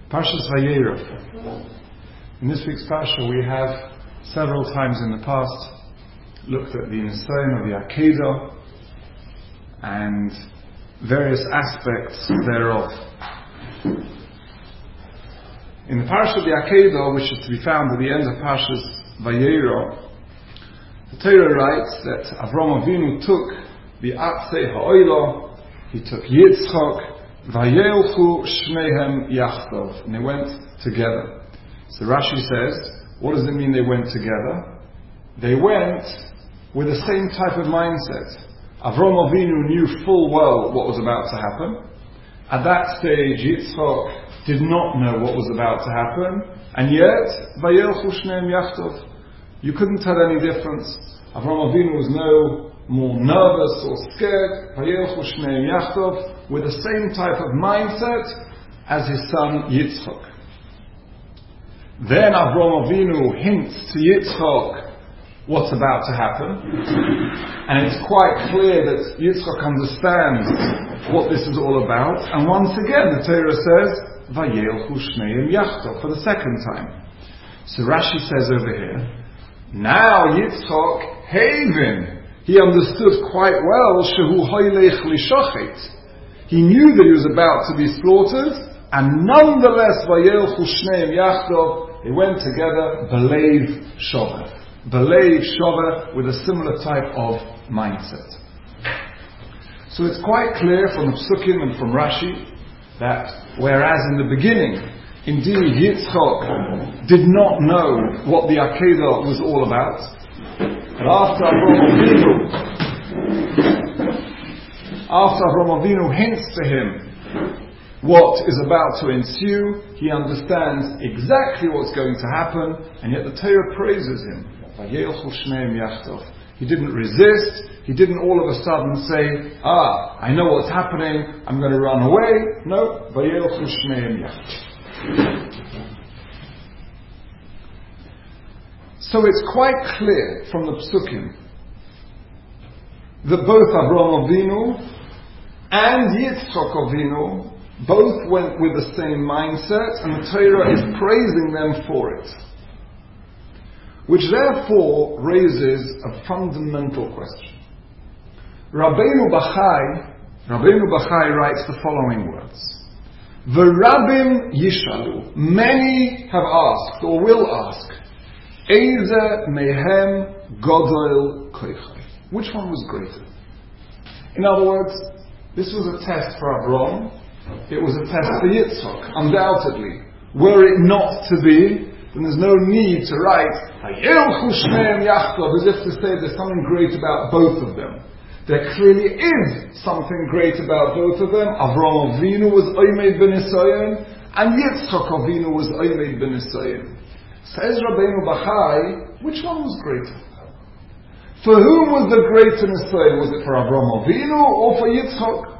Parshas Vayera. In this week's Parsha we have several times in the past looked at the Nisayon of the Akedah and various aspects thereof. In the Parsha of the Akedah, which is to be found at the end of Parshas Vayera, the Torah writes that Avram Avinu took the Atzei Ha'olah, he took Yitzchak, Vayelchu Shnehem Yachtov, and they went together. So Rashi says, what does it mean they went together? They went with the same type of mindset. Avram Avinu knew full well what was about to happen. At that stage, Yitzchak did not know what was about to happen, and yet, Vayelchu Shnehem Yachtov, you couldn't tell any difference. Avram Avinu was no more nervous or scared, Vayelchu Shnehem Yachtov, with the same type of mindset as his son Yitzchak. Then Avram Avinu hints to Yitzchak what's about to happen, and it's quite clear that Yitzchak understands what this is all about, and once again the Torah says, Vayelchu Shnehem Yachtov, for the second time. So Rashi says over here, now Yitzchak Havin, he understood quite well, Shehu Hoylech Lishochet. He knew that he was about to be slaughtered, and nonetheless, Vayelchu Shnehem Yachtov, they went together, Belev Shover. Belev Shover, with a similar type of mindset. So it's quite clear from the Psukim and from Rashi, that whereas in the beginning, indeed Yitzchak did not know what the Akedah was all about, but after Avram Avinu hints to him what is about to ensue, he understands exactly what's going to happen, and yet the Torah praises him. Vayelchu Shnehem Yachtov. He didn't resist, he didn't all of a sudden say, I know what's happening, I'm going to run away. No, Vayelchu Shnehem Yachtov. So it's quite clear from the Psukim that both Avram Avinu and Yitzchak Avinu both went with the same mindset, and the Torah is praising them for it. Which therefore raises a fundamental question. Rabbeinu Bachai writes the following words. V'rabim yishalu, many have asked or will ask, Eize mehem godol koichai. Which one was greater? In other words, this was a test for Avram. It was a test for Yitzchak, undoubtedly. Were it not to be, then there's no need to write Vayelchu Shnehem Yachtov, as if to say there's something great about both of them. There clearly is something great about both of them. Avram Avinu was Oimed ben Nisayon, and Yitzchak Avinu was Oimed ben Nisayon. Says Rabbeinu Bachai, which one was greater? For whom was the greater Nisayon? Was it for Avram Avinu or for Yitzchak?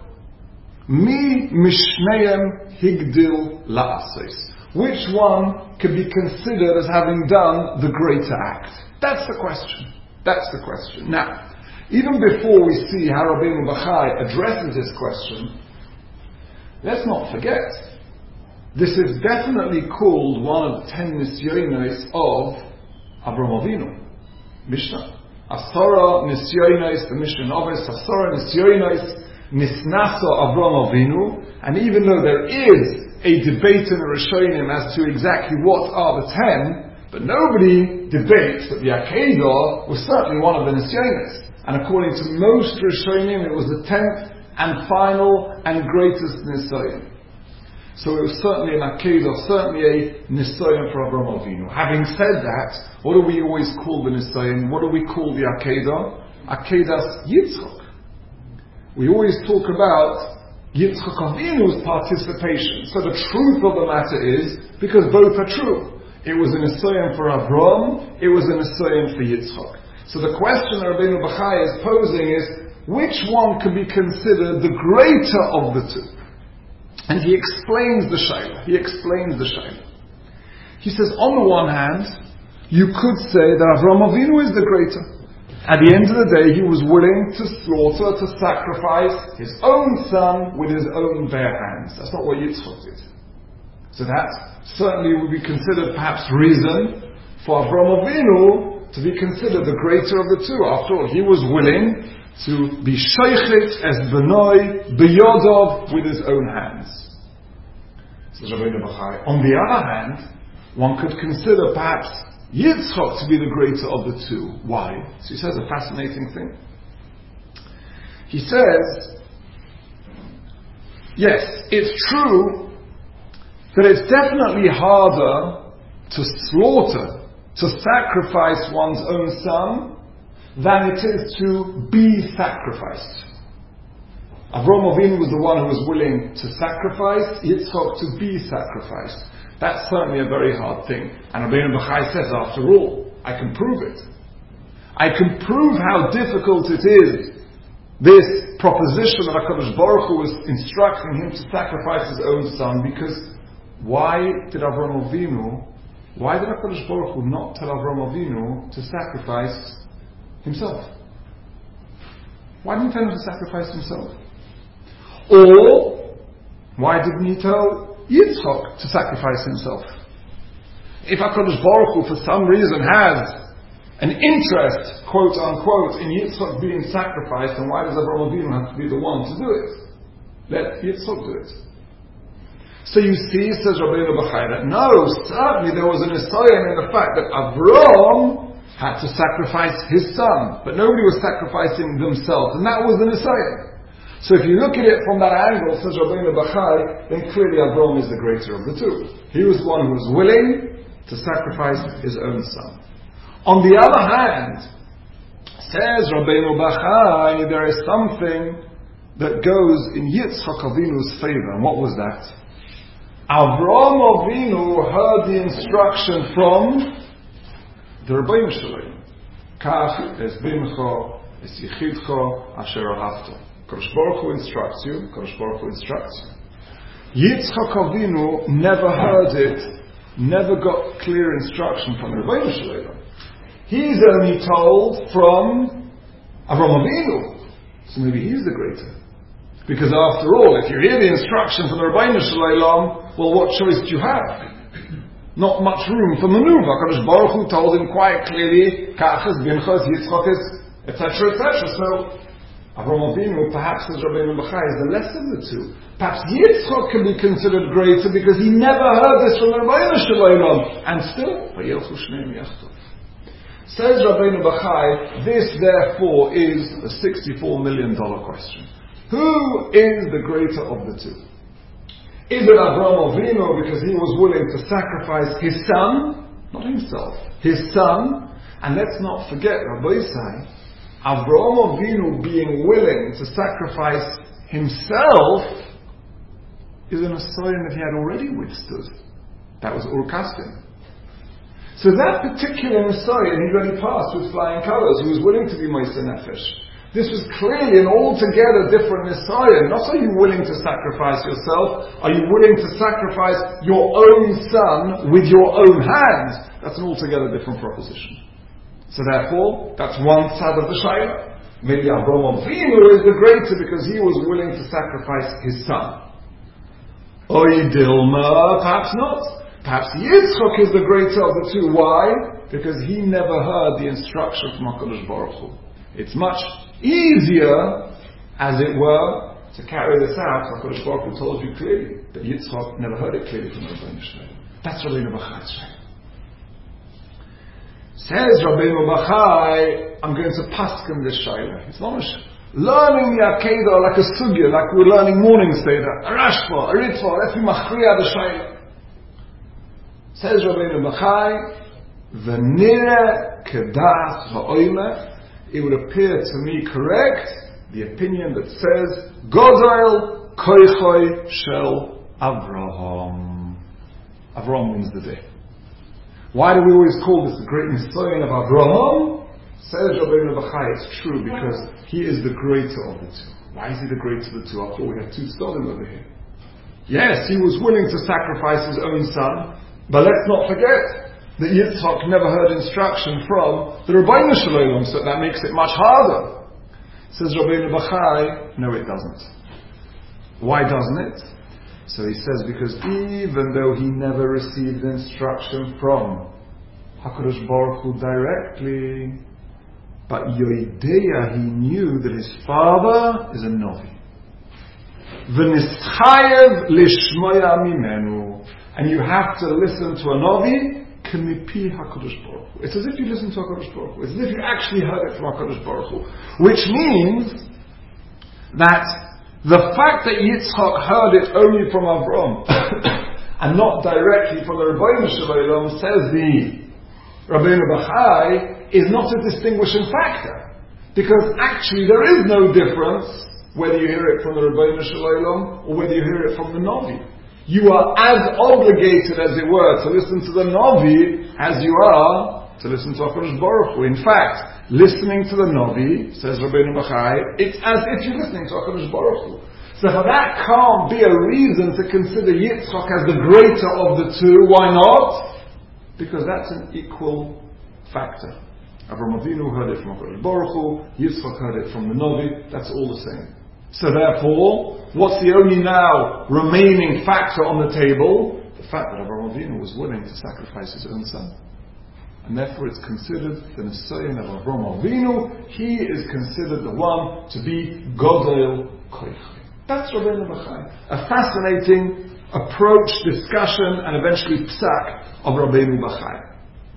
Mi mishneim higdil la'asos. Which one could be considered as having done the greater act? That's the question. That's the question. Now, even before we see how Rabbeinu Bachai addresses this question, let's not forget, this is definitely called one of the 10 nisyonos of Avram Avinu. Mishnah. Asara nisyonos, the Mishnah Novis, Asara nisyonos, Nisnasa Avram Avinu, and even though there is a debate in the Rishonim as to exactly what are the 10, but nobody debates that the Akedah was certainly one of the Nisyonos. And according to most Rishonim, it was the 10th and final and greatest Nisayon. So it was certainly an Akedah, certainly a Nisayon for Avram Avinu. Having said that, what do we always call the Nisayon? What do we call the Akedah? Akedas Yitzchak. We always talk about Yitzchak Avinu's participation. So the truth of the matter is, because both are true. It was an Nisayon for Avram, it was an Nisayon for Yitzchak. So the question Rabbeinu Bachai is posing is, which one could be considered the greater of the two? And he explains the shayla. He says, on the one hand, you could say that Avram Avinu is the greater. At the end of the day, he was willing to slaughter, to sacrifice his own son with his own bare hands. That's not what Yitzchak did. So that certainly would be considered perhaps reason for Avraham Avinu to be considered the greater of the two. After all, he was willing to be sheichit as benoi biyodov with his own hands. Says Rabbeinu Bachai. On the other hand, one could consider perhaps Yitzchak to be the greater of the two. Why? So he says a fascinating thing. He says, yes, it's true that it's definitely harder to slaughter, to sacrifice one's own son, than it is to be sacrificed. Avraham Avinu was the one who was willing to sacrifice, Yitzchak to be sacrificed. That's certainly a very hard thing. And Rabbeinu Bachai says, after all, I can prove it. I can prove how difficult it is, this proposition that HaKadosh Baruch Hu was instructing him to sacrifice his own son, because why did HaKadosh Baruch Hu not tell Avraham Avinu to sacrifice himself? Why didn't he tell him to sacrifice himself? Or, why didn't he tell Yitzchak to sacrifice himself? If HaKadosh Baruch Hu for some reason has an interest, quote unquote, in Yitzchak being sacrificed, then why does Avraham Avinu have to be the one to do it? Let Yitzchak do it. So you see, says Rabbeinu Bachai, that no, certainly there was an nisayon in the fact that Avram had to sacrifice his son, but nobody was sacrificing themselves, and that was the nisayon. So if you look at it from that angle, says Rabbeinu Bachai, then clearly Avram is the greater of the two. He was the one who was willing to sacrifice his own son. On the other hand, says Rabbeinu Bachai, there is something that goes in Yitzchak Avinu's favor. And what was that? Avraham Avinu heard the instruction from the Rebbeinu Shalom. Kach es bimcho es yichidcho asher ahavto. Kadosh Baruch Hu instructs you. Kadosh Baruch Hu instructs you. Yitzchak Avinu never heard it, never got clear instruction from the Rebbeinu Shalom. He's only told from Avraham Avinu. So maybe he's the greater. Because after all, if you hear the instruction from the Rebbeinu Shalom, well, what choice do you have? Not much room for maneuver. Kadosh Baruch Hu told him quite clearly, Kachas, Binchas, Yitzchak, etc., etc. So, Avraham Avinu, perhaps as Rabbeinu Bachai, is the less of the two. Perhaps Yitzchak can be considered greater because he never heard this from the Rebbeinu Shalom. And still, Vayelchu Shneim Yachtov. Says Rabbeinu Bachai, this therefore is a $64 million question. Who is the greater of the two? Is it Avraham Avinu because he was willing to sacrifice his son, not himself, his son? And let's not forget, Rabbi Yisai, Avraham Avinu being willing to sacrifice himself is an assignment that he had already withstood. That was Ur Kasdim. So that particular Messiah, he already passed with flying colors. He was willing to be Moshe Nefesh. This was clearly an altogether different Messiah. Not are you willing to sacrifice yourself, are you willing to sacrifice your own son with your own hands? That's an altogether different proposition. So therefore, that's one side of the Shaila. Maybe Avraham Avinu is the greater because he was willing to sacrifice his son. Oy Dilma, perhaps not. Perhaps Yitzchak is the greater of the two. Why? Because he never heard the instruction from HaKadosh Baruch Hu. It's much easier, as it were, to carry this out. HaKadosh Baruch Hu told you clearly, but Yitzchak never heard it clearly from Rabbeinu Shalom. That's Rabbeinu Bachai's Shalom. Says Rabbeinu Bachai, I'm going to paskin this Shaila. It's not learning the Akedah like a sugya, like we're learning morning Seder, a Rashba, a Ritva, let's be machriya the Shaila. Says Rabbeinu Bachai, V'nireh kedas ha'oimeh, it would appear to me correct, the opinion that says, Godel koichoi shel Avraham. Avraham means the day. Why do we always call this the great Nisayon of Avraham? Says Rabbeinu Bachai, it's true because he is the greater of the two. Why is he the greater of the two? After all, we have two Stodim over here. Yes, he was willing to sacrifice his own son, but let's not forget that Yitzchak never heard instruction from the Rebbeinu Shalom, so that makes it much harder. Says Rabbeinu Bachai, no it doesn't. Why doesn't it? So he says, because even though he never received instruction from HaKadosh Baruch Hu directly, but Yoideya, he knew that his father is a Novi. V'nischayev lishmoya mimenu, and you have to listen to a Novi, k'mipi HaKadosh Baruch Hu. It's as if you listen to HaKadosh Baruch Hu. It's as if you actually heard it from HaKadosh Baruch Hu. Which means that the fact that Yitzchak heard it only from Avram and not directly from the Rebbeinu Shalom, says the Rabbeinu Bachai, is not a distinguishing factor. Because actually there is no difference whether you hear it from the Rebbeinu Shalom or whether you hear it from the Novi. You are as obligated, as it were, to listen to the Novi as you are to listen to HaKadosh Baruch Hu. In fact, listening to the Novi, says Rabbeinu Bachai, it's as if you're listening to HaKadosh Baruch Hu. So for that can't be a reason to consider Yitzchak as the greater of the two. Why not? Because that's an equal factor. Avraham Avinu heard it from HaKadosh Baruch Hu, Yitzchak heard it from the Novi, that's all the same. So therefore, what's the only now remaining factor on the table? The fact that Avraham Avinu was willing to sacrifice his own son. And therefore it's considered the Nisayon of Avraham Avinu. He is considered the one to be Godel Koichai. That's Rabbeinu Bachai. A fascinating approach, discussion, and eventually psak of Rabbeinu Bachai.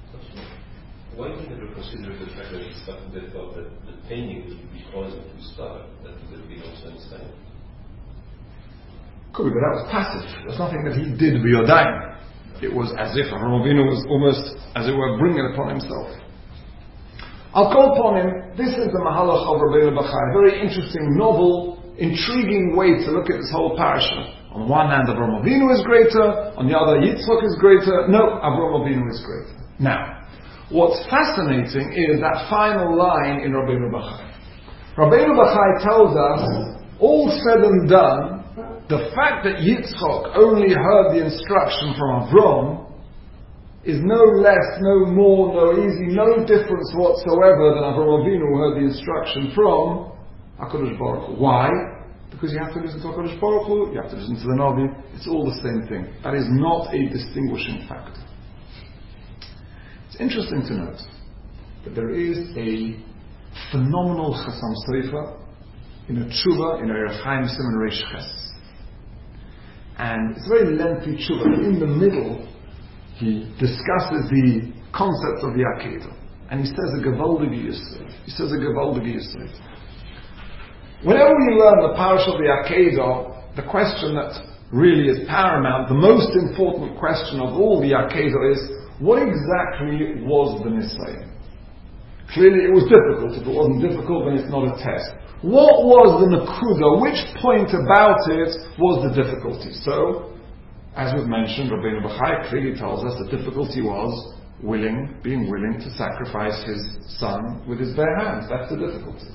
Why did you ever consider the fact that they thought that the painting would be causing to start, that there would be no sense time? Could be, but that was passive. There's nothing that he did b'yodayim. It was as if Avraham Avinu was almost, as it were, bringing it upon himself. I'll call upon him. This is the Mahalach of Rabbeinu Bachai. A very interesting, novel, intriguing way to look at this whole parasha. On the one hand, Avraham Avinu is greater. On the other, Yitzchak is greater. No, Avraham Avinu is greater. Now, what's fascinating is that final line in Rabbeinu Bachai. Rabbeinu Bachai tells us, all said and done, the fact that Yitzchak only heard the instruction from Avram is no less, no more, no easy, no difference whatsoever than Avraham Avinu heard the instruction from HaKadosh Baruch Hu. Why? Because you have to listen to HaKadosh Baruch Hu, you have to listen to the Navi, it's all the same thing. That is not a distinguishing factor. It's interesting to note that there is a phenomenal Chasam Sofer in a tshuva in a Orach Chaim Siman Reish Ches. And it's a very lengthy tshuva. In the middle, he discusses the concept of the Akedah. And he says a Gevaldige Yisod. Whenever we learn the parish of the Akedah, the question that really is paramount, the most important question of all the Akedah is, what exactly was the Nisayon? Clearly it was difficult. If it wasn't difficult, then it's not a test. What was the Nakuda? Which point about it was the difficulty? So, as we've mentioned, Rabbeinu Bachai clearly tells us the difficulty was being willing to sacrifice his son with his bare hands. That's the difficulty.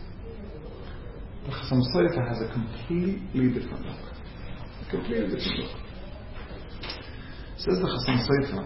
The Chasam Sofer has a completely different look. Says the Chasam Sofer,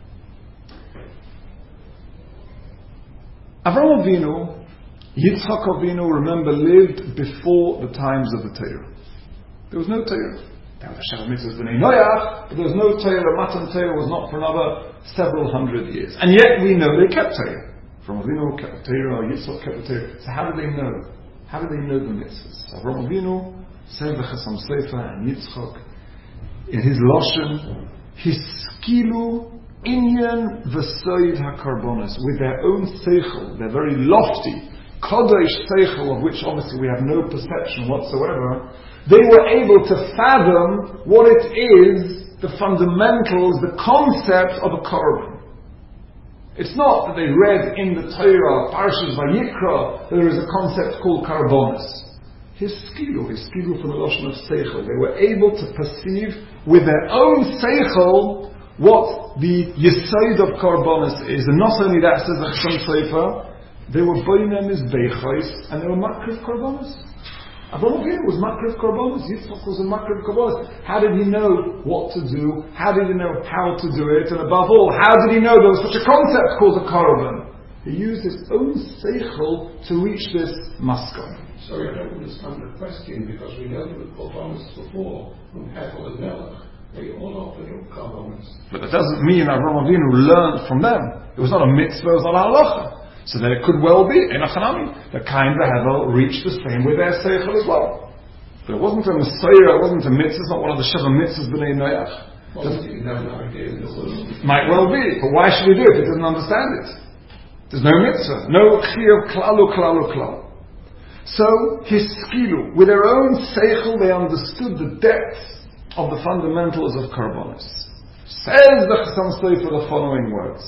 Avraham Avinu, Yitzchak Avinu, remember, lived before the times of the Torah. There was no Torah. There was Sheva Mitzvahs B'nai Noach, but there was no Torah. Matan Torah was not for another several hundred years. And yet we know they kept Torah. From Avinu kept the Torah, Yitzchak kept the Torah. So how did they know? How did they know the mitzvahs? Avraham Avinu, said the Chasam Sofer, and Yitzchak, in his Lashon, Hiskilu Inyan V'Soid HaKarbonos, with their own seichel, their very lofty, Kodesh seichel, of which obviously we have no perception whatsoever, they were able to fathom what it is, the fundamentals, the concept of a korban. It's not that they read in the Torah, Parshas Vayikra, there is a concept called karbonos. Hiskilu from the Lashon of seichel. They were able to perceive with their own seichel what the Yesod of karbonos is. And not only that, says the Chasam Sofer, they were boinem is beichos, and they were makriv karbonos. Avraham Avinu was makriv karbonos. Yitzchak was a makriv karbonos. How did he know what to do? How did he know how to do it? And above all, how did he know there was such a concept called a korban? He used his own seichel to reach this maskon. Sorry, I don't understand the question, because we dealt with Korbanos before, from Hevel and Melech. They all offered up Korbanos. But that doesn't mean Avraham Avinu learned from them. It was not a mitzvah, it was not a halacha. So then it could well be, in a chanami, the kind of Hevel reached the same with their seichel as well. But it wasn't a Messiah, it wasn't a mitzvah, it's not one of the Sheva mitzvahs b'nei Noach. Might well be, but why should he do it if he doesn't understand it? There's no mitzvah, no chiyuv klalu. So, hiskilu, with their own seichel, they understood the depth of the fundamentals of Karbonis. Says the Chassam Sofer the following words: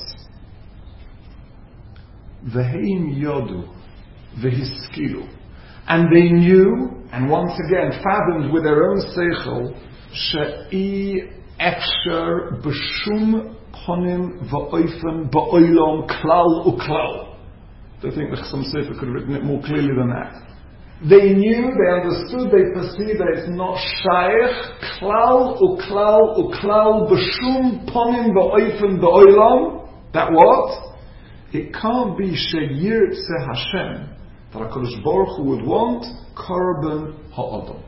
V'heim yodu, v'hiskilu, and they knew, and once again fathomed with their own seichel, she'i efsher b'shum ponim v'oifen ba'oilom klal uklal. I think the Chassam Sofer could have written it more clearly than that. They knew, they understood, they perceived that it's not shaykh, klal uklal b'shum ponim v'oifen ba'oilom. That what? It can't be she'yirtze Hashem, that HaKadosh Baruch Hu would want korban ha'adam.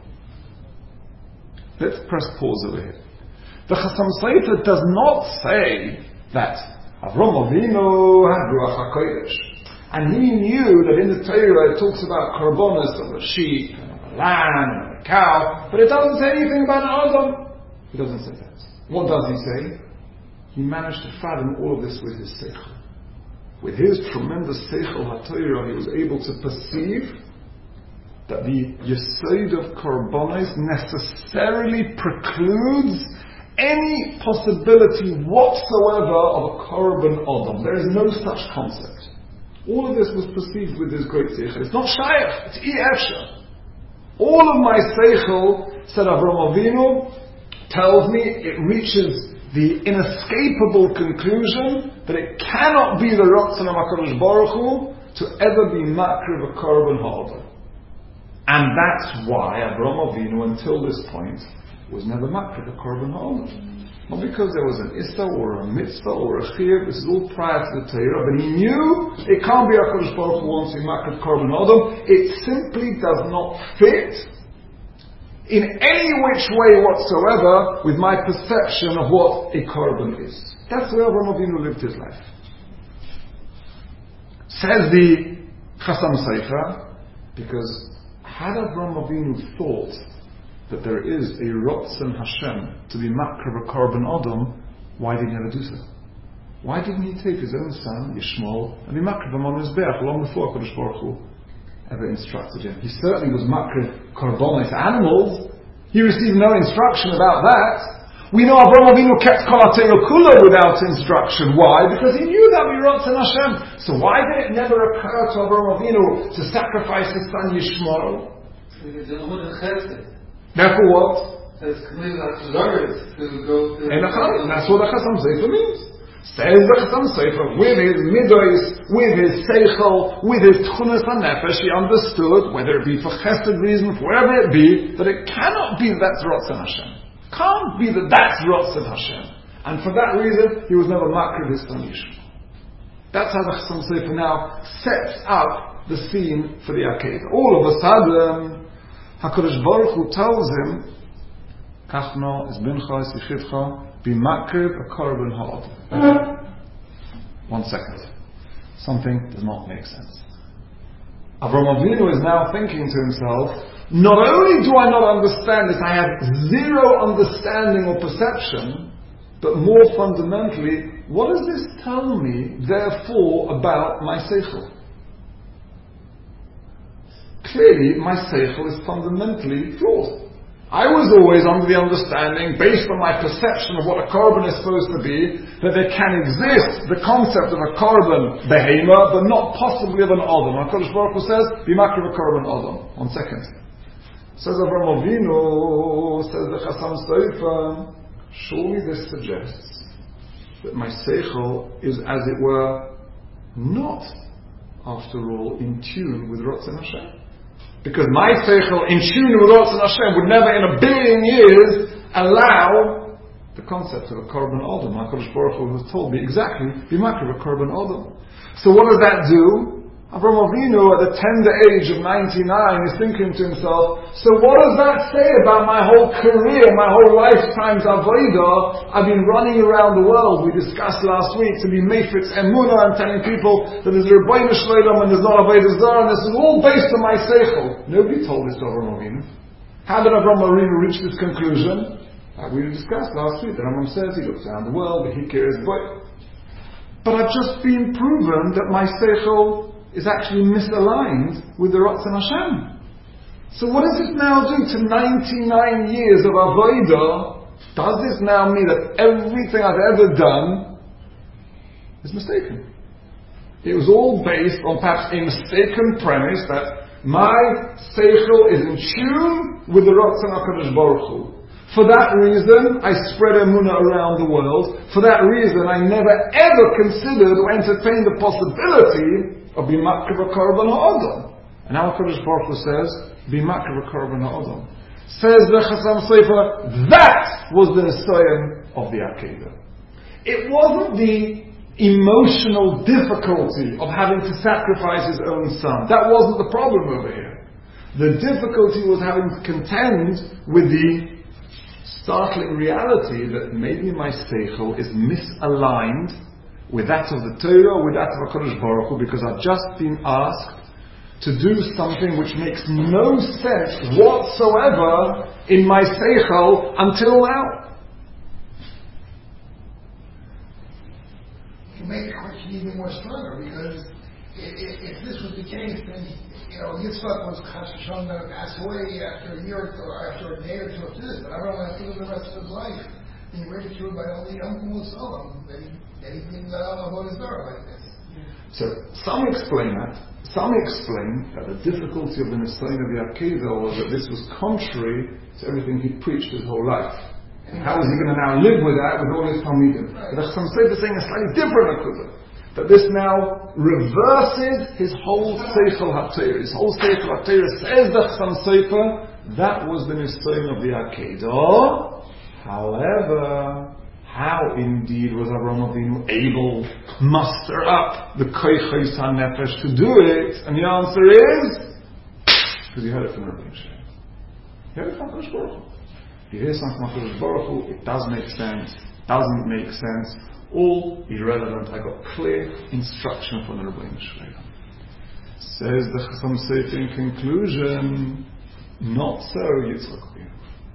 Let's press pause over here. The Chassam Sofer does not say that Avraham Avinu had Ruach HaKodesh, and he knew that in the Torah it talks about korbanos of a sheep, and a lamb, and a cow, but it doesn't say anything about an Adam. He doesn't say that. What does he say? He managed to fathom all of this with his seichel. With his tremendous seichel HaTorah, he was able to perceive that the yesod of korbanos necessarily precludes any possibility whatsoever of a korban adam. There is no such concept. All of this was perceived with his great seichel. It's not shaykh, it's efsher. All of my seichel, said Avraham Avinu, tells me it reaches the inescapable conclusion that it cannot be the Ratzon of HaKadosh Baruch Hu to ever be makriv a korban ha'adam. And that's why Avraham Avinu, until this point, was never makriv a korban ha'adam. Not because there was an issa or a mitzvah or a chiyuv, this is all prior to the Torah, but he knew it can't be HaKadosh Baruch Hu wants to be makriv korban ha'adam. It simply does not fit in any which way whatsoever with my perception of what a korban is. That's the way Avraham Avinu lived his life. Says the Chassam Sofer, because had Avraham Avinu thought that there is a Ratzon Hashem to be makriv a korban adam, why did he never do so? Why didn't he take his own son, Yishmael, and be makriv him on his be'ach long before HaKadosh Baruch Hu ever instructed him? He certainly was makriv korbanos animals. He received no instruction about that. We know Avraham Avinu kept Kol HaTorah Kula without instruction. Why? Because he knew that we Ratzon Hashem. So why did it never occur to Avraham Avinu to sacrifice his son Yishmael? Therefore what? That's what the Chassam Sofer means. Says the Chassam Sofer, with his midos, with his seichel, with his tchunas hanefesh, he understood, whether it be for chesed reason, for whatever it be, that it cannot be that's Ratzon Hashem. Can't be that that's Ratzon Hashem. And for that reason, he was never makriv his son Yishmael. That's how the Chassam Sofer now sets up the scene for the Akedah. All of a sudden, HaKadosh Baruch Hu tells him, Kachno is bincha is yichidcha, be makriv a korban ha'adam. 1 second. Something does not make sense. Avraham Avinu is now thinking to himself, not only do I not understand this, I have zero understanding or perception, but more fundamentally, what does this tell me, therefore, about my seichel? Clearly, my seichel is fundamentally flawed. I was always under the understanding, based on my perception of what a korban is supposed to be, that there can exist the concept of a korban behema, but not possibly of an adam. HaKadosh Baruch Hu says, be makriv a korban adam. 1 second. Says Avraham Avinu, says the Chassam Sofer, surely this suggests that my seichel is, as it were, not, after all, in tune with Ratzon Hashem. Because my seichel, in tune with Ratzon Hashem, would never in a billion years allow the concept of a korban adam. HaKadosh Baruch Hu has told me exactly, be makriv a korban adam. So what does that do? Avraham Avinu, at the tender age of 99, is thinking to himself, so what does that say about my whole career, my whole lifetime's avodah? I've been running around the world, we discussed last week, to be Meifetz Emunah and telling people that there's a Rebbeinu Shloim and there's not Avodah Zarah, and this is all based on my seichel. Nobody told this to Avraham Avinu. How did Avraham Avinu reach this conclusion? We discussed last week. The Rambam says he looks around the world, the Hikir is but I've just been proven that my seichel is actually misaligned with the Ratzon Hashem. So what does it now do to 99 years of avodah? Does this now mean that everything I've ever done is mistaken? It was all based on perhaps a mistaken premise that my seichel is in tune with the Ratzon HaKadosh Baruch Hu. For that reason, I spread emunah around the world. For that reason, I never ever considered or entertained the possibility of being makriv korban ha'adam. And now HaKadosh Baruch Hu says, be makriv korban ha'adam. Says the Chasam Sofer, that was the nisayon of the Akedah. It wasn't the emotional difficulty of having to sacrifice his own son. That wasn't the problem over here. The difficulty was having to contend with the startling reality that maybe my seichel is misaligned with that of the Torah, with that of HaKadosh Baruch Hu, because I've just been asked to do something which makes no sense whatsoever in my seichel until now. To make the question even more stronger, because if this was the case, then Yitzchak was Chas V'Shalom going to pass away after a year or after a day or two after this, but Abraham had to live the rest of his life being ridiculed by all the Yom Kippur that he didn't avodah zarah like this. So some explain that. Some explain that the difficulty of the nisayon of the Akedah was that this was contrary to everything he preached his whole life. And how is he going to now live with that with all his Talmidim? Right. But some say they're saying a slightly different Akudah. That this now reverses his whole Seichel HaTorah. His whole Seichel HaTorah says the Chasam Sofer, that was the nisayon of the Akedah. However, how indeed was Avraham Avinu able to muster up the Koichos HaNefesh to do it? And the answer is, because you heard it from Rabbi Shem. You heard it from HaKadosh Baruch Hu. If you hear something from HaKadosh Baruch Hu, it does make sense, doesn't make sense, all irrelevant. I got clear instruction from the Rebbeinu Shalom. Says the Chasam Sofer in conclusion, not so Yitzchak Avinu.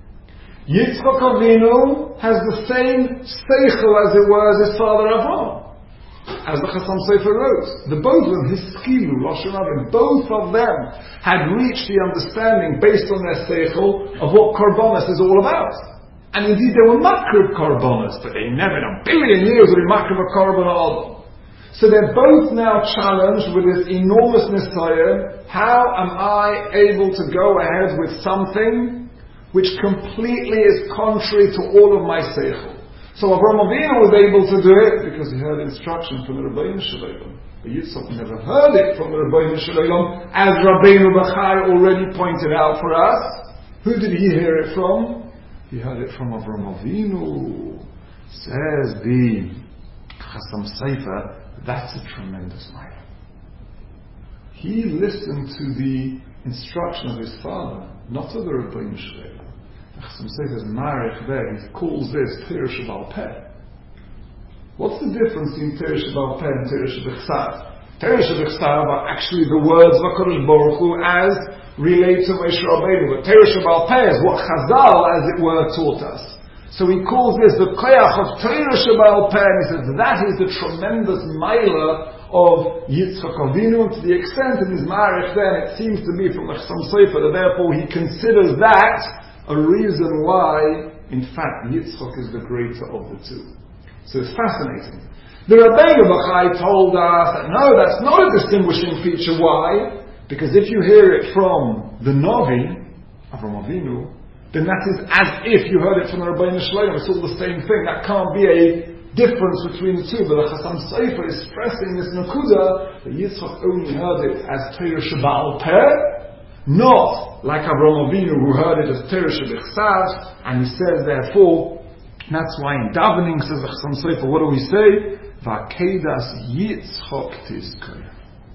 Yitzchak Avinu has the same seichel as it were as his father Avraham. As the Chasam Sofer wrote, the both of them, Hiskilu, Lashon Rabin, both of them had reached the understanding based on their seichel of what Korbanos is all about. And indeed they were makriv korbanos, but they never in a billion years would be makriv a korban adam. So they're both now challenged with this enormous nisayon. How am I able to go ahead with something which completely is contrary to all of my seichel? So Avraham Avinu was able to do it because he heard instruction from the Rebbeinu Shalom. But Yitzchak never heard it from the Rebbeinu Shalom, as Rabbeinu Bachai already pointed out for us. Who did he hear it from? He heard it from Avraham Avinu. Says the Chasam Sofer, that's a tremendous matter. He listened to the instruction of his father, not of the Rebbeinu Shalom. The Chasam Sofer's Marech there, he calls this Torah Sheba'al Peh. What's the difference between Torah Sheba'al Peh and Torah Shebechsav? Torah Shebechsav are actually the words of HaKadosh Baruch Hu as relate to Moshe Rabbeinu, but Torah Sheba'al Peh is what Chazal, as it were, taught us. So he calls this the koyach of Torah Sheba'al Peh, and he says that is the tremendous maila of Yitzchak Avinu, and to the extent in his marriage then, it seems to be from the Chasam Sofer that therefore he considers that a reason why, in fact, Yitzchak is the greater of the two. So it's fascinating. The Rabbeinu Bachai told us that no, that's not a distinguishing feature. Why? Because if you hear it from the Navi, Avraham Avinu, then that is as if you heard it from the Rebbeinu Shalom. It's all the same thing. That can't be a difference between the two. But the Chasam Sofer is stressing this Nakuda that Yitzchak only heard it as Torah Sheba'al Peh, not like Avraham Avinu who heard it as Torah Shebechsav. And he says, therefore, that's why in davening, says the Chasam Sofer, what do we say? V'akedas Yitzchak tizkor.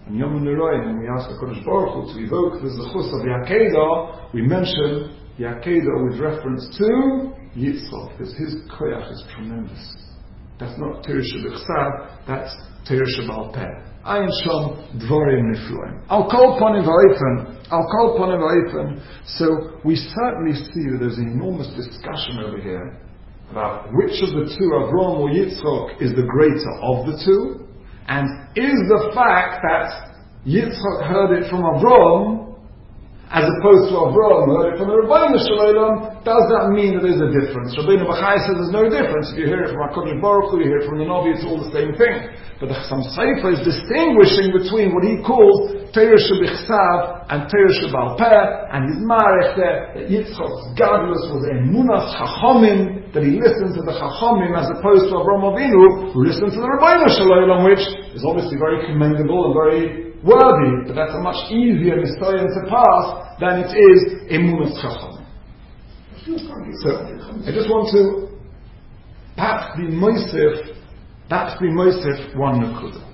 And Yom Neroim, when we ask HaKadosh Baruch Hu to evoke the Zechus of the Akedah, we mention the Akedah with reference to Yitzchak, because his koyach is tremendous. That's not Torah Shebechsav, that's Torah Shebal Peh. Ayin Shom Dvorim Nifloim. Al Kol Ponim V'Oifen. So we certainly see that there's an enormous discussion over here about which of the two, Avram or Yitzchak, is the greater of the two, and is the fact that Yitzchak heard it from Avram as opposed to Avram heard it from the Rabbeinu Shalom, does that mean that there's a difference? Rabbeinu Bachai says there's no difference. If you hear it from HaKadosh Baruch Hu, you hear it from the Navi, it's all the same thing. But the Chassam Sofer is distinguishing between what he calls Torah Shebichsav and Torah Shebal Peh, and his marech there, that Yitzchak's gadlus was emunas Chachamim, that he listened to the Chachamim as opposed to Avram Avinu, who listened to the Rabbeinu Shalom, which is obviously very commendable and very worthy, but that's a much easier Nisayon to pass than it is emunas Chachamim. So, I just want to perhaps be moisef one nekuda.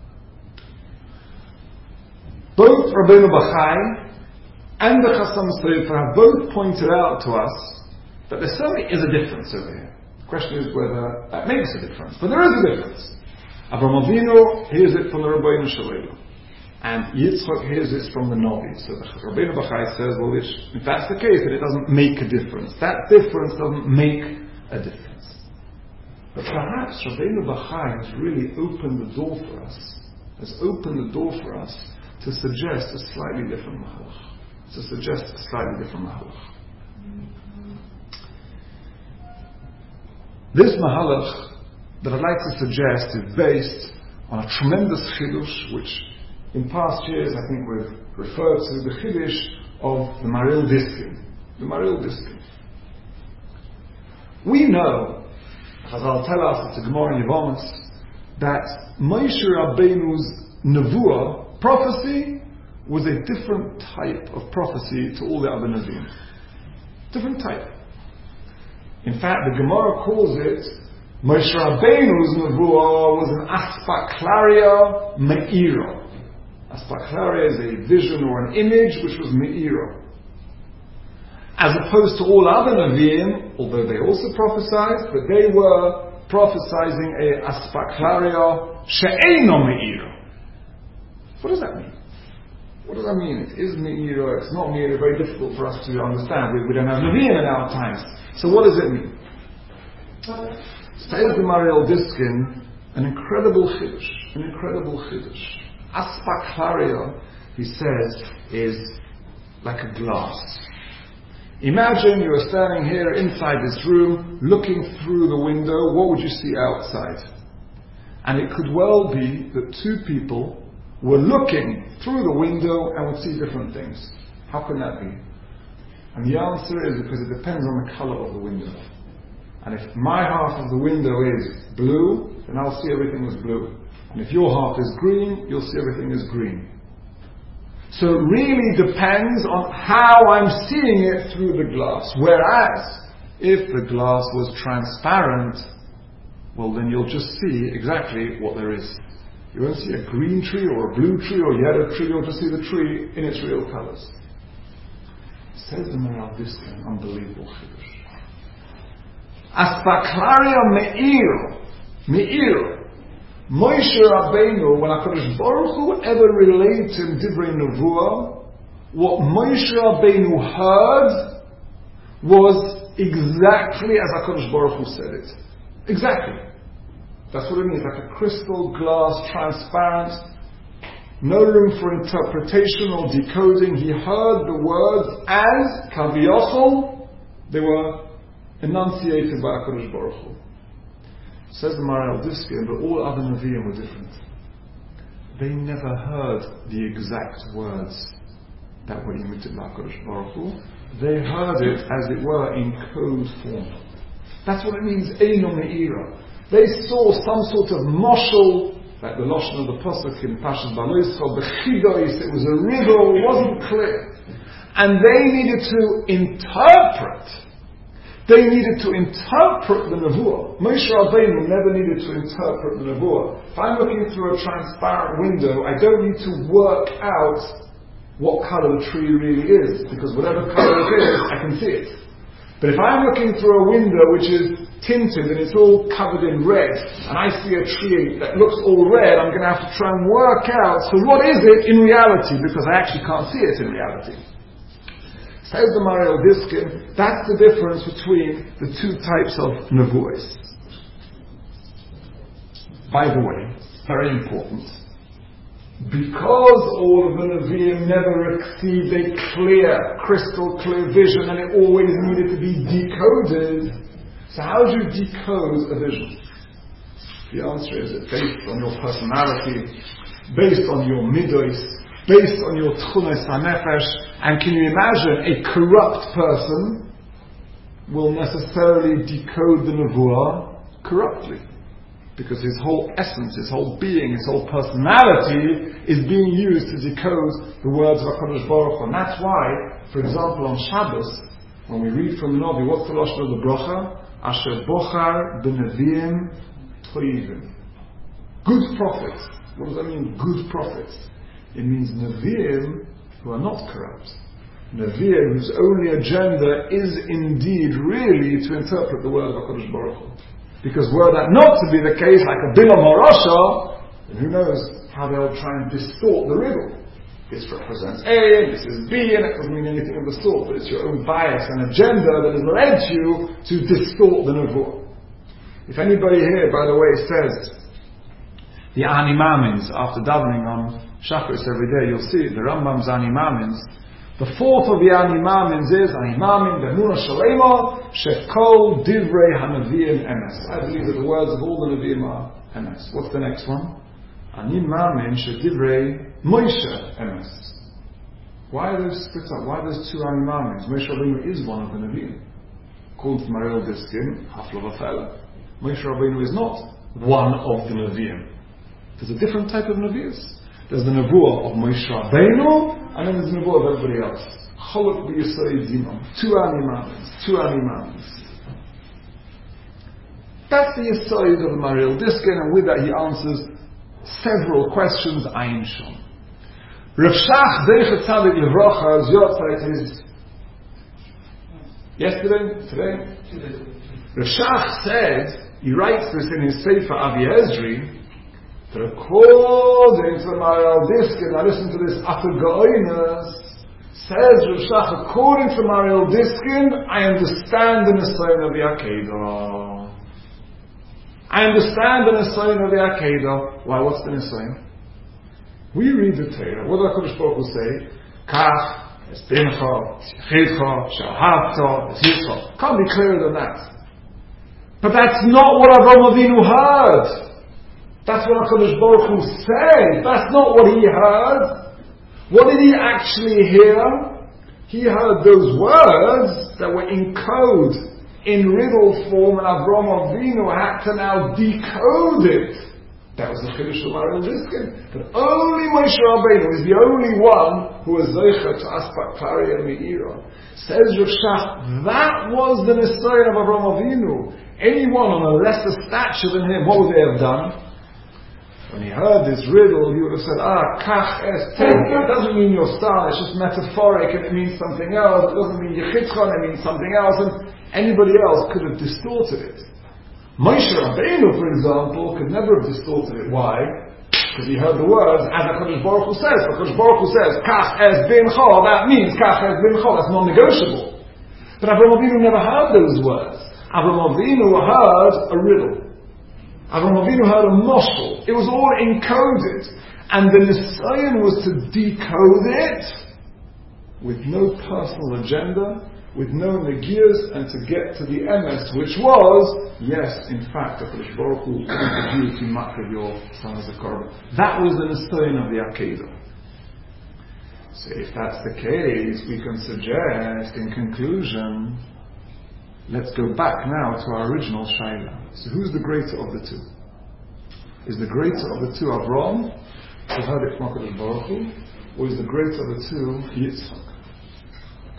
Both Rabbeinu Bachai and the Chassam Sofer have both pointed out to us that there certainly is a difference over here. The question is whether that makes a difference. But there is a difference. Avraham Avinu hears it from the Rabbeinu Shalom, and Yitzchak hears it from the Navi. So the Rabbeinu Bachai says, well, if that's the case, then it doesn't make a difference. That difference doesn't make a difference. But perhaps Rabbeinu Bachai has really opened the door for us, to suggest a slightly different mahalach. This mahalach that I'd like to suggest is based on a tremendous chiddush, which in past years I think we've referred to, the chiddush of the Maril Diskin. We know, Chazal tell us, it's a Gemara in Yevamos, that Moshe Rabbeinu's nevuah, prophecy, was a different type of prophecy to all the other Nevi'im. Different type. In fact, the Gemara calls it Moshe Rabbeinu's nevuah was an aspaklaria me'ira. Aspaklaria is a vision or an image which was me'ira. As opposed to all other Nevi'im, although they also prophesied, but they were prophesying a aspaklaria she'eino me'ira. What does that mean? What does that mean? It is me'ira, it's not me'ira, very difficult for us to understand. We don't have Nevi'im in our times. So what does it mean? Says the Mariel Diskin, an incredible chiddush. Aspaklaria, he says, is like a glass. Imagine you are standing here inside this room, looking through the window. What would you see outside? And it could well be that two people were looking through the window and would see different things. How can that be? And the answer is because it depends on the color of the window. And if my half of the window is blue, then I'll see everything as blue. And if your half is green, you'll see everything as green. So it really depends on how I'm seeing it through the glass. Whereas, if the glass was transparent, well then you'll just see exactly what there is. You won't see a green tree or a blue tree or a yellow tree, you'll just see the tree in its real colors. Says the Maral Diskin, unbelievable chiddush. Aspaklaria me'ir. Moshe Rabbeinu, when HaKadosh Baruch Hu ever relayed to him Divrei Nevuah, what Moshe Rabbeinu heard was exactly as HaKadosh Baruch Hu said it. Exactly. That's what it means, like a crystal glass, transparent, no room for interpretation or decoding. He heard the words as Kaviyachol, they were enunciated by HaKadosh Baruch Hu. Says the Maral Diskin, but all other Nevi'im were different. They never heard the exact words that were emitted by HaKadosh Baruch Hu. They heard it, as it were, in code form. That's what it means, Eino Me'ira. They saw some sort of moshel, like the Lashon of the Pasuk in Pashas Baloischa, Bechidois, it was a riddle, it wasn't clear. And they needed to interpret They needed to interpret the Nevuah. Moshe Rabbeinu never needed to interpret the Nevuah. If I'm looking through a transparent window, I don't need to work out what color the tree really is, because whatever color it is, I can see it. But if I'm looking through a window which is tinted and it's all covered in red, and I see a tree that looks all red, I'm going to have to try and work out, so what is it in reality? Because I actually can't see it in reality. Says the Maharil Diskin, that's the difference between the two types of nevuos. By the way, very important, because all of the Nevi'im never received a clear, crystal clear vision, and it always needed to be decoded, so how do you decode a vision? The answer is it's based on your personality, based on your midos, based on your tchunos hanefesh. And can you imagine a corrupt person will necessarily decode the nevuah corruptly? Because his whole essence, his whole being, his whole personality is being used to decode the words of HaKadosh Baruch Hu. And that's why, for example, on Shabbos, when we read from the Navi, what's the lashon of the bracha? Asher bochar b'neviim toivim. Good prophets. What does that mean, good prophets? It means Nevi'im who are not corrupt. Nevi'im whose only agenda is indeed really to interpret the word of HaKadosh Baruch Hu. Because were that not to be the case, like a Bilam or Rasha, then who knows how they'll try and distort the riddle. This represents A, and this is B, and it doesn't mean anything of the sort, but it's your own bias and agenda that has led you to distort the Nevuah. If anybody here, by the way, says the Ani Mamins, after davening on Shacharis every day, you'll see the Rambam's Ani Mamins. The fourth of the Ani Mamins is Ani Mamin B'Emunah Shalema Shekol Divrei HaNevi'im Emes. I believe that the words of all the Nevi'im are Emes. What's the next one? Ani Mamin Shedivrei Moshe Emes. Why are those split up? Why are those two Ani Mamins? Moshe Rabbeinu is one of the Nevi'im. Called Maharil Diskin, Hafla V'Fela. Moshe Rabbeinu is not one of the Nevi'im. There's a different type of Nevi'us. There's the Nevuah of Moshe Rabbeinu, and then there's the Nevuah of everybody else. Cholok b'Yisrael Zimam. Two Ani Mamins. That's the Yisrael of the Maharil Diskin, and with that he answers several questions. Ayin Shom. Rav Shach Zeichet Tzadik Levracha's Yotzeit is today. Rav Shach said, he writes this in his Sefer Avi Ezri, that according to the Maharil Diskin, now listen to this, Atul Ga'oinus, says Rav Shach, according to the Maharil Diskin, I understand the Nisayon of the Akedah. I understand the Nisayon of the Akedah. Why, what's the Nisayon? We read the Torah. What does HaKadosh Baruch Hu say? Kach, Esbincha, Shechidcha, Shahavta, Zilcha. Can't be clearer than that. But that's not what Avraham Avinu heard. That's what HaKadosh Baruch Hu said. That's not what he heard. What did he actually hear? He heard those words that were in code, in riddle form, and Avraham Avinu had to now decode it. That was the Chiddush of Maharil Diskin. That only Moshe Rabbeinu is the only one who was Zeicha to Aspak Klari and Meira. Says Rav Shach, that was the Nisayon of Avraham Avinu. Anyone on a lesser stature than him, what would they have done? When he heard this riddle, he would have said, kach es, take it. It doesn't mean your star, it's just metaphoric and it means something else. It doesn't mean Yechitzchon, it means something else. And anybody else could have distorted it. Moshe Rabbeinu, for example, could never have distorted it. Why? Because he heard the words, as HaKadosh Baruch Hu says. HaKadosh Baruch Hu says, kach es bincho, that means kach es bincho, that's non-negotiable. But Avraham Avinu never heard those words. Avraham Avinu heard a riddle. Avraham Avinu heard a moshel. It was all encoded. And the Nisayon was to decode it with no personal agenda, with no negias, and to get to the emes, which was, yes, in fact, HaKadosh Baruch Hu wanted you to makriv your son as a korban. That was the Nisayon of the Akedah. So if that's the case, we can suggest, in conclusion, let's go back now to our original Shaila. So who's the greater of the two? Is the greater of the two Avraham, who heard it from HaKadosh Baruch Hu, or is the greater of the two Yitzchak?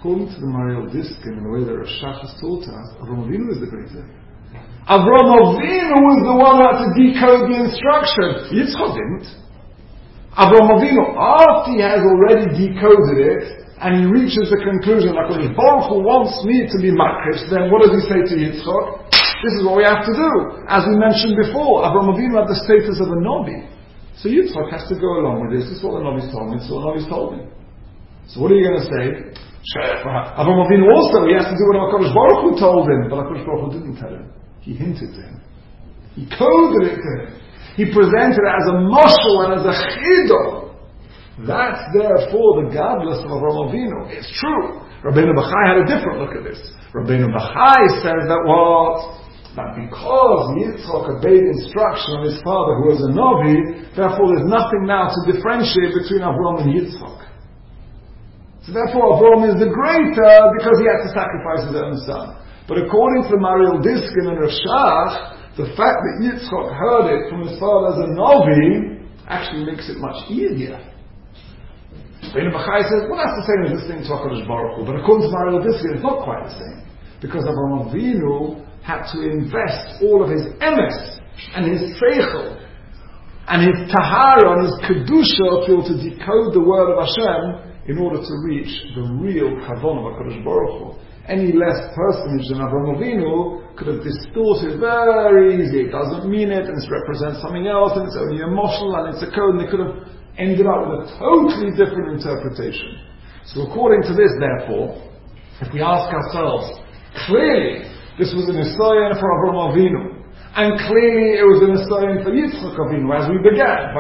According to the Mariel Diskin and the way that Rav Shach has taught us, Avraham Avinu is the greater. Avraham Avinu was the one who had to decode the instruction. Yitzchak didn't. Avraham Avinu, after he has already decoded it, and he reaches the conclusion that HaKadosh Baruch Hu wants me to be makrish, then what does he say to Yitzchak? This is what we have to do. As we mentioned before, Avraham Avinu had the status of a Navi. So Yitzchak has to go along with this. This is what the Navi's told me. This is what the Navi's told me. So what are you going to say? Avraham Avinu also, he has to do what HaKadosh Baruch Hu told him, but HaKadosh Baruch Hu didn't tell him. He hinted to him. He coded it to him. He presented it as a mashal and as a chiddush. That's therefore the godless of Avraham Avinu. It's true. Rabbeinu Bachai had a different look at this. Rabbeinu Bachai says that what? That because Yitzchak obeyed instruction of his father who was a Navi, therefore there's nothing now to differentiate between Avraham and Yitzchak. So therefore Avraham is the greater because he had to sacrifice his own son. But according to the Mariel Diskin and Rav Shach, the fact that Yitzchak heard it from his father as a Navi actually makes it much easier. Rabbeinu Bachai says, well, that's the same as listening to HaKadosh Baruch Hu. But according to Mariel Diskin, it's not quite the same. Because Avraham Avinu had to invest all of his emes and his seichel and his tahara and his kedusha to be able to decode the word of Hashem in order to reach the real kavanah of HaKadosh Baruch Hu. Any less personage than Avraham Avinu could have distorted very easily. It doesn't mean it, and it represents something else, and it's only emotional, and it's a code, and they could have ended up with a totally different interpretation. So according to this, therefore, if we ask ourselves, clearly this was an Nisayon for Avraham Avinu, and clearly it was an Nisayon for Yitzchak Avinu, as we began.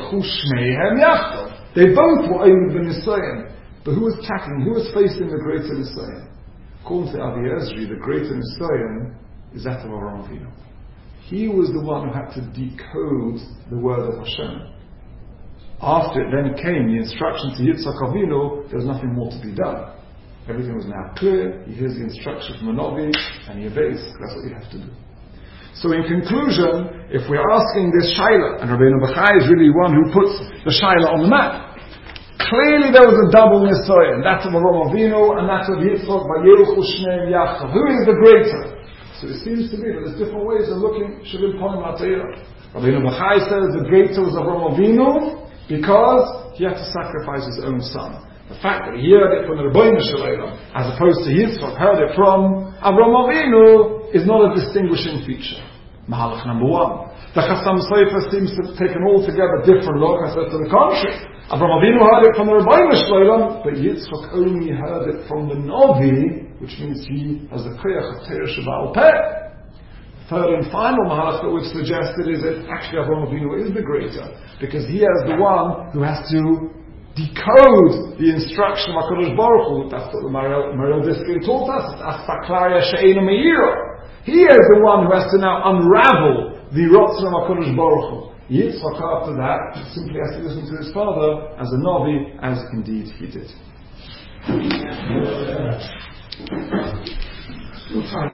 They both were aimed at the Nisayon, but who was tackling, who was facing the greater Nisayon? According to Avi Ezri, the greater Nisayon is that of Avraham Avinu. He was the one who had to decode the word of Hashem. After it then came the instruction to Yitzchak Avinu, there was nothing more to be done. Everything was now clear. He hears the instruction from a Navi and he obeys. That's what you have to do. So in conclusion, if we're asking this Shaila, and Rabbeinu Bachai is really one who puts the Shaila on the map, clearly there was a double Nisayon. That's of Avraham Avinu and that's of Yitzchak Vayelchu Shneim Yachad. Who is the greater? So it seems to me that there's different ways of looking. Shavim Poim Latayra. Rabbeinu Bachai says the greater was Avraham Avinu because he had to sacrifice his own son. The fact that he heard it from the Rebbeinu Shalom as opposed to Yitzchak heard it from Avraham Avinu is not a distinguishing feature. Mahalach number one. The Chassam Sofer seems to take an altogether different look. I said to the contrary. Avraham Avinu heard it from the Rebbeinu Shalom, but Yitzchak only heard it from the Navi, which means he has the Koyach of Torah Sheba'al Peh. Third and final Mahalach that we've suggested is that actually Avraham Avinu is the greater, because he is the one who has to decode the instruction of HaKadosh Baruch Hu. That's what the Mariel Diskin taught us. It's Aspaklaria She'ena Meira. He is the one who has to now unravel the Ratzon of HaKadosh Baruch Hu. Yitzchak after that simply has to listen to his father as a Navi, as indeed he did.